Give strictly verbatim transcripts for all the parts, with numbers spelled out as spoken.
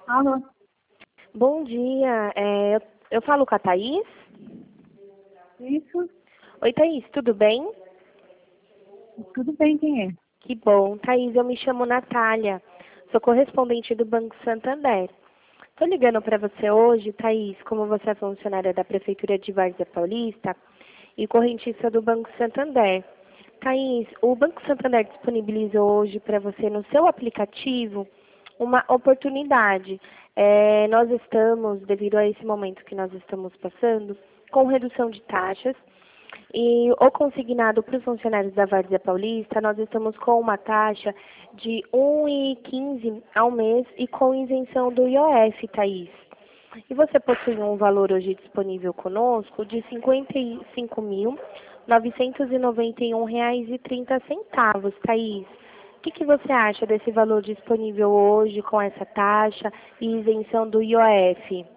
Alô? Bom dia, é, eu, eu falo com a Thaís? Isso? Oi, Thaís, tudo bem? Tudo bem, quem é? Que bom. Thaís, eu me chamo Natália, sou correspondente do Banco Santander. Estou ligando para você hoje, Thaís, como você é funcionária da Prefeitura de Várzea Paulista e correntista do Banco Santander. Thaís, o Banco Santander disponibilizou hoje para você no seu aplicativo uma oportunidade. É, nós estamos, devido a esse momento que nós estamos passando, com redução de taxas. E o consignado para os funcionários da Várzea Paulista, nós estamos com uma taxa de um real e quinze centavos ao mês e com isenção do I O F, Thaís. E você possui um valor hoje disponível conosco de cinquenta e cinco mil, novecentos e noventa e um reais e trinta centavos, Thaís. O que, que você acha desse valor disponível hoje com essa taxa e isenção do I O F?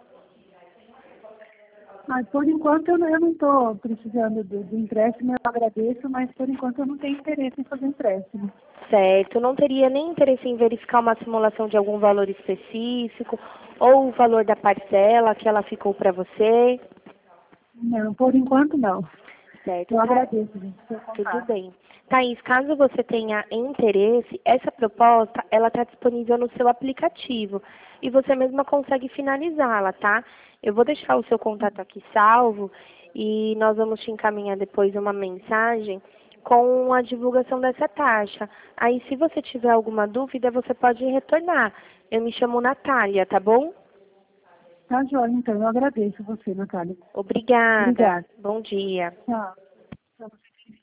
Ah, por enquanto eu não eu não estou precisando do, do empréstimo, eu agradeço, mas por enquanto eu não tenho interesse em fazer empréstimo. Certo, não teria nem interesse em verificar uma simulação de algum valor específico ou o valor da parcela que ela ficou para você? Não, por enquanto não. Certo, Eu tá? agradeço, gente, seu Tudo contato. bem. Thaís, caso você tenha interesse, essa proposta, ela está disponível no seu aplicativo e você mesma consegue finalizá-la, tá? Eu vou deixar o seu contato aqui salvo e nós vamos te encaminhar depois uma mensagem com a divulgação dessa taxa. Aí, se você tiver alguma dúvida, você pode retornar. Eu me chamo Natália, tá bom? Tá, joia, então, eu agradeço você, Natália. Obrigada. Obrigada. Bom dia. Tchau.